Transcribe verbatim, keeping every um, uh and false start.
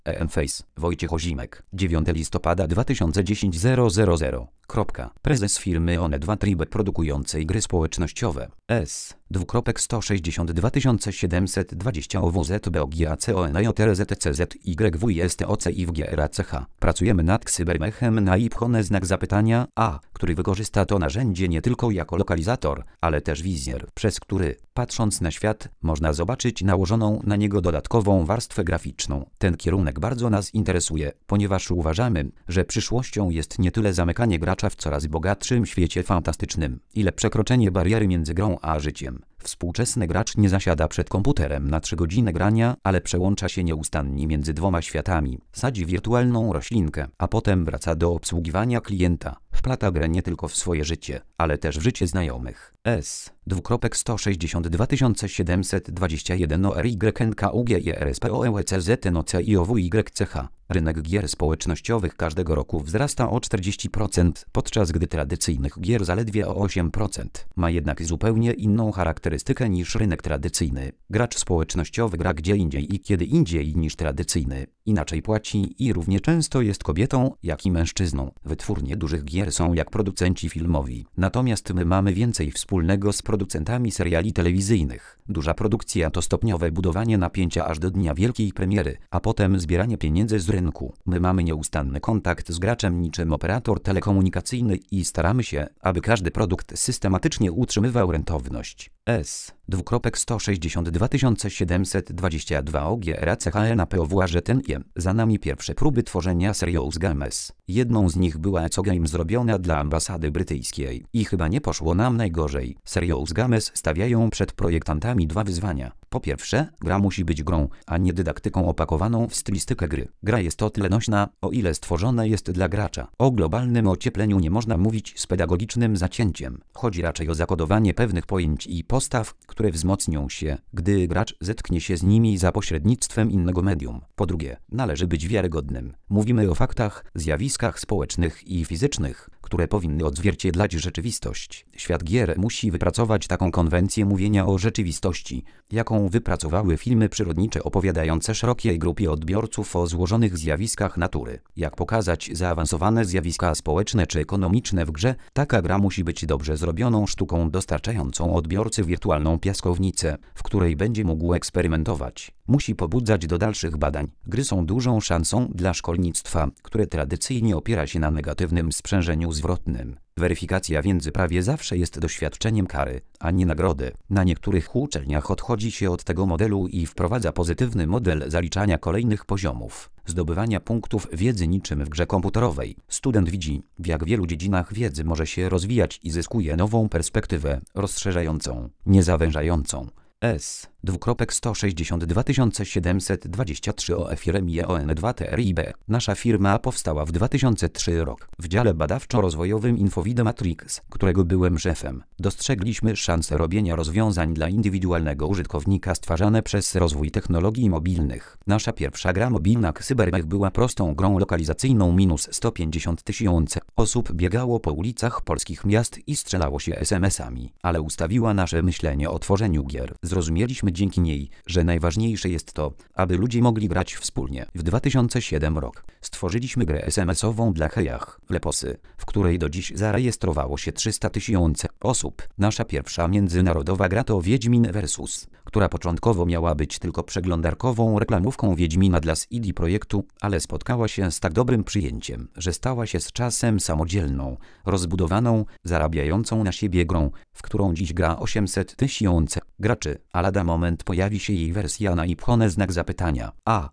Enface, Wojciech Ozimek, dziewiątego listopada dwa tysiące dziesiątego. zero zero zero. Prezes firmy One dwa Tribe produkującej gry społecznościowe. S. Dwukropek sto sześćdziesiąt dwa tysiące siedemset dwadzieścia O W Z B O G A C O N A J R Z C Z Y W I S T O C I W G R A C H. Pracujemy nad Cybermechem na ipchone znak zapytania A, który wykorzysta to narzędzie nie tylko jako lokalizator, ale też wizjer, przez który, patrząc na świat, można zobaczyć nałożoną na niego dodatkową warstwę graficzną. Ten kierunek bardzo nas interesuje, ponieważ uważamy, że przyszłością jest nie tyle zamykanie gracza w coraz bogatszym świecie fantastycznym, ile przekroczenie bariery między grą a życiem. Współczesny gracz nie zasiada przed komputerem na trzy godziny grania, ale przełącza się nieustannie między dwoma światami. Sadzi wirtualną roślinkę, a potem wraca do obsługiwania klienta. Wplata grę nie tylko w swoje życie, ale też w życie znajomych. S. Dwukropek sto sześćdziesiąt dwa tysiące siedemset dwadzieścia jeden O R Y N K U G E R S P O E C Z N O C I O W Y C H. Rynek gier społecznościowych każdego roku wzrasta o czterdzieści procent, podczas gdy tradycyjnych gier zaledwie o osiem procent. Ma jednak zupełnie inną charakterystykę niż rynek tradycyjny. Gracz społecznościowy gra gdzie indziej i kiedy indziej niż tradycyjny. Inaczej płaci i równie często jest kobietą, jak i mężczyzną. Wytwórnie dużych gier są jak producenci filmowi. Natomiast my mamy więcej wspólnego z producentami seriali telewizyjnych. Duża produkcja to stopniowe budowanie napięcia aż do dnia wielkiej premiery, a potem zbieranie pieniędzy z rynku. My mamy nieustanny kontakt z graczem niczym operator telekomunikacyjny i staramy się, aby każdy produkt systematycznie utrzymywał rentowność. S. Dwukropek sto sześćdziesiąt dwa tysiące siedemset dwadzieścia dwa O G R A C H N A P O W A Ż T N I E. Za nami pierwsze próby tworzenia Serious Games. Jedną z nich była Eco Game zrobiona dla ambasady brytyjskiej. I chyba nie poszło nam najgorzej. Serious Games stawiają przed projektantami dwa wyzwania. Po pierwsze, gra musi być grą, a nie dydaktyką opakowaną w stylistykę gry. Gra jest o tyle nośna, o ile stworzona jest dla gracza. O globalnym ociepleniu nie można mówić z pedagogicznym zacięciem. Chodzi raczej o zakodowanie pewnych pojęć i postaw, które wzmocnią się, gdy gracz zetknie się z nimi za pośrednictwem innego medium. Po drugie, należy być wiarygodnym. Mówimy o faktach, zjawiskach społecznych i fizycznych, które powinny odzwierciedlać rzeczywistość. Świat gier musi wypracować taką konwencję mówienia o rzeczywistości, jaką wypracowały filmy przyrodnicze opowiadające szerokiej grupie odbiorców o złożonych zjawiskach natury. Jak pokazać zaawansowane zjawiska społeczne czy ekonomiczne w grze, taka gra musi być dobrze zrobioną sztuką dostarczającą odbiorcy wirtualną piaskownicę, w której będzie mógł eksperymentować. Musi pobudzać do dalszych badań. Gry są dużą szansą dla szkolnictwa, które tradycyjnie opiera się na negatywnym sprzężeniu zwrotnym. Weryfikacja więc prawie zawsze jest doświadczeniem kary, a nie nagrody. Na niektórych uczelniach odchodzi się od tego modelu i wprowadza pozytywny model zaliczania kolejnych poziomów, zdobywania punktów wiedzy niczym w grze komputerowej. Student widzi, w jak wielu dziedzinach wiedzy może się rozwijać i zyskuje nową perspektywę, rozszerzającą, nie zawężającą. S. Dwukropek sto sześćdziesiąt dwa tysiące siedemset dwadzieścia trzy O F I R M I E O N dwa T R I B. Nasza firma powstała w dwa tysiące trzecim roku. W dziale badawczo-rozwojowym Infovide Matrix, którego byłem szefem, dostrzegliśmy szansę robienia rozwiązań dla indywidualnego użytkownika stwarzane przez rozwój technologii mobilnych. Nasza pierwsza gra mobilna Cybermech była prostą grą lokalizacyjną. Minus sto pięćdziesiąt tysięcy osób biegało po ulicach polskich miast i strzelało się es em esami, ale ustawiła nasze myślenie o tworzeniu gier. Zrozumieliśmy dzięki niej, że najważniejsze jest to, aby ludzie mogli grać wspólnie. W dwa tysiące siódmym roku stworzyliśmy grę es em esową dla Hejach, Leposy, w której do dziś zarejestrowało się trzysta tysięcy osób. Nasza pierwsza międzynarodowa gra to Wiedźmin Versus, która początkowo miała być tylko przeglądarkową reklamówką Wiedźmina dla C D Projektu, ale spotkała się z tak dobrym przyjęciem, że stała się z czasem samodzielną, rozbudowaną, zarabiającą na siebie grą, w którą dziś gra osiemset tysięcy graczy, a lada moment pojawi się jej wersja na ipchone znak zapytania A,